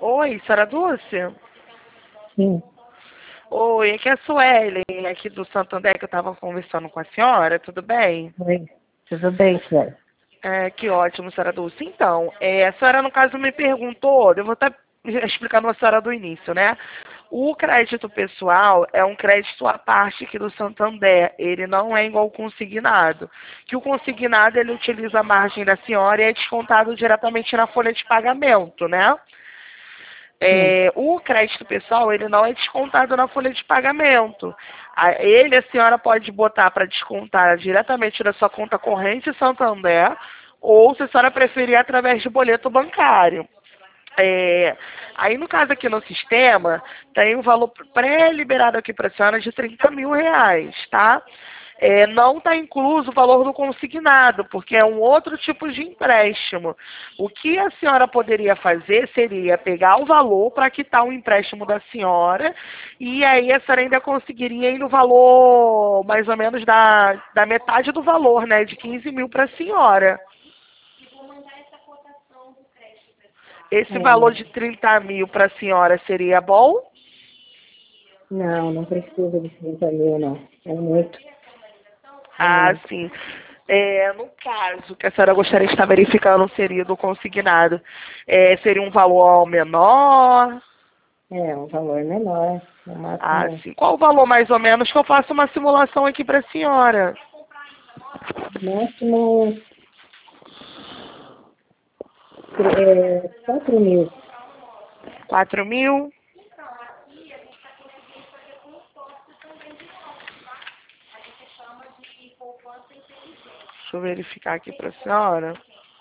Oi, senhora Dulce? Sim, Oi, aqui é a Suelen, aqui do Santander, que eu estava conversando com a senhora, tudo bem? oi. Tudo bem, senhora? Que ótimo, senhora Dulce. Então, a senhora, no caso, me perguntou, eu vou estar explicando a senhora do início, né? O crédito pessoal é um crédito à parte aqui do Santander, ele não é igual ao consignado. Que o consignado, ele utiliza a margem da senhora e é descontado diretamente na folha de pagamento, né? Sim. O crédito pessoal, ele não é descontado na folha de pagamento. Ele, a senhora pode botar para descontar diretamente da sua conta corrente Santander, ou se a senhora preferir, através de boleto bancário. Aí, no caso aqui no sistema, tem um valor pré-liberado aqui para a senhora de R$ 30.000, tá? Não está incluso o valor do consignado, porque é um outro tipo de empréstimo. O que a senhora poderia fazer seria pegar o valor para quitar o empréstimo da senhora, e aí a senhora ainda conseguiria ir no valor mais ou menos da metade do valor, né? De 15.000 para a senhora. Esse valor de 30.000 para a senhora seria bom? Não, não precisa de 30.000, não. É muito. É Ah, muito. sim. No caso que a senhora gostaria de estar verificando seria do consignado, seria um valor menor? É um valor menor. No Ah, máximo, sim. Qual o valor mais ou menos que eu faço uma simulação aqui para a senhora? máximo 4.000. 4.000? Deixa eu verificar aqui para a senhora.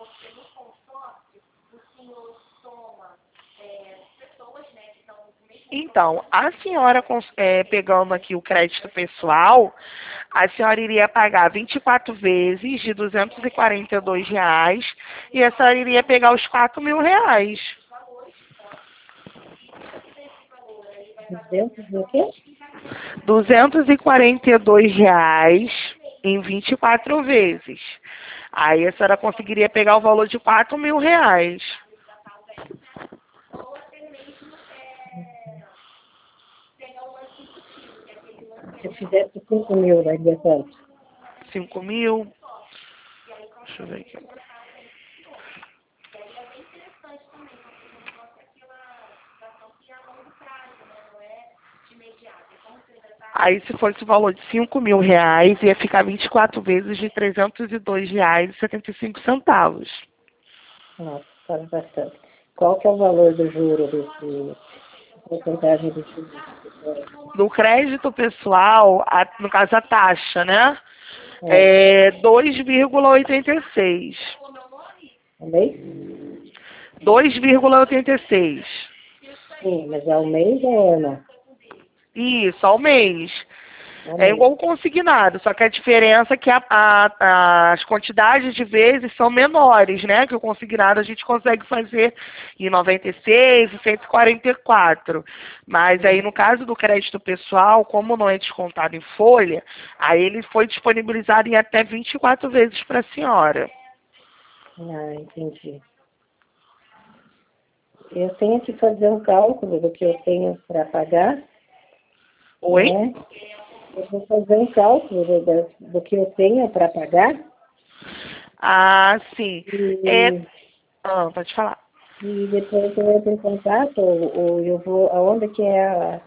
Então, a senhora, pegando aqui o crédito pessoal, a senhora iria pagar 24 vezes de R$ 242 e a senhora iria pegar os R$ 4.000. 200 do quê? R$ 242 em 24 vezes. Aí a senhora conseguiria pegar o valor de R$ 4.000. Se eu fizesse 5.000, daria quanto? 5.000? Deixa eu ver aqui. Aí, se fosse o valor de R$ 5.000, ia ficar 24 vezes de R$ 302,75. Nossa, faz bastante. Qual que é o valor do juro desse porcentagem do juro? No crédito pessoal, no caso a taxa, né? É, É 2,86. é mês? 2,86. Sim, mas é o mês ou é ano? Isso, ao mês. É o É mês. igual o consignado, só que a diferença é que as quantidades de vezes são menores, né? Que o consignado a gente consegue fazer em 96 e 144. Mas aí no caso do crédito pessoal, como não é descontado em folha, aí ele foi disponibilizado em até 24 vezes para a senhora. Ah, entendi. Eu tenho que fazer um cálculo do que eu tenho para pagar, Oi? né? Eu vou fazer um cálculo do que eu tenho para pagar Ah, sim. É... e, Pode falar. e depois eu entro em contato ou eu vou aonde que é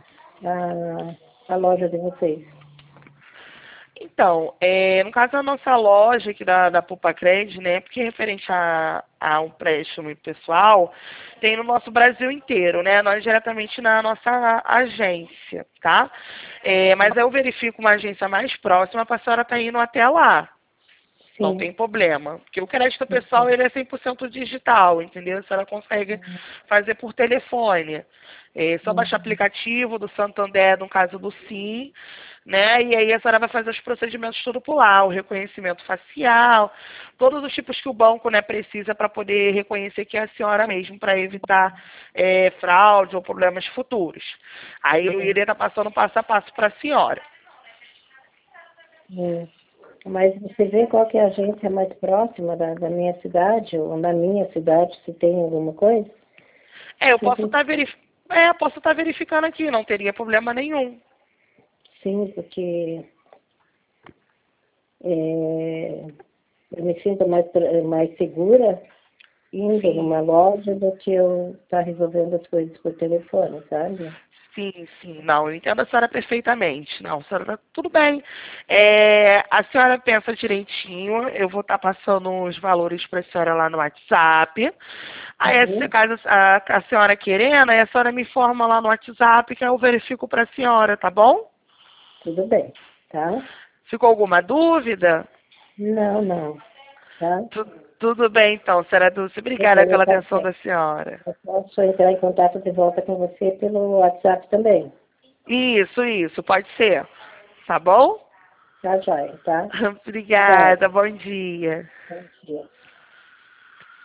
a loja de vocês. Então, no caso da nossa loja aqui da Poupa Cred, né, porque referente a um empréstimo pessoal, tem no nosso Brasil inteiro, né, nós diretamente na nossa agência, tá? Mas eu verifico uma agência mais próxima para a senhora estar indo até lá. Não Sim. tem problema. Porque o crédito pessoal, ele é 100% digital, entendeu? A senhora consegue fazer por telefone. É só baixar o aplicativo do Santander, no caso do Sim, né? E aí a senhora vai fazer os procedimentos tudo por lá, o reconhecimento facial, todos os tipos que o banco, né, precisa para poder reconhecer que é a senhora mesmo, para evitar fraude ou problemas futuros. Aí eu iria estar passando passo a passo para a senhora. É. Mas você vê qual que é a agência mais próxima da minha cidade ou na minha cidade, se tem alguma coisa? Eu posso estar posso estar verificando aqui, não teria problema nenhum. Sim, porque eu me sinto mais segura indo numa loja do que eu estar resolvendo as coisas por telefone, sabe? Sim, sim, não, eu entendo a senhora perfeitamente. Não, a senhora, tudo bem. A senhora pensa direitinho, eu vou estar passando os valores para a senhora lá no WhatsApp. Aí, se caso a senhora querendo, aí a senhora me informa lá no WhatsApp que eu verifico para a senhora, tá bom? Tudo bem, tá? Ficou alguma dúvida? Não, não, tá? Tudo bem, então, senhora Dulce. Tudo Obrigada bem, pela atenção da senhora. eu posso entrar em contato de volta com você pelo WhatsApp também. Isso, pode ser. Tá bom? Tá, joia, tá? Obrigada, Obrigada. bom dia. Bom dia.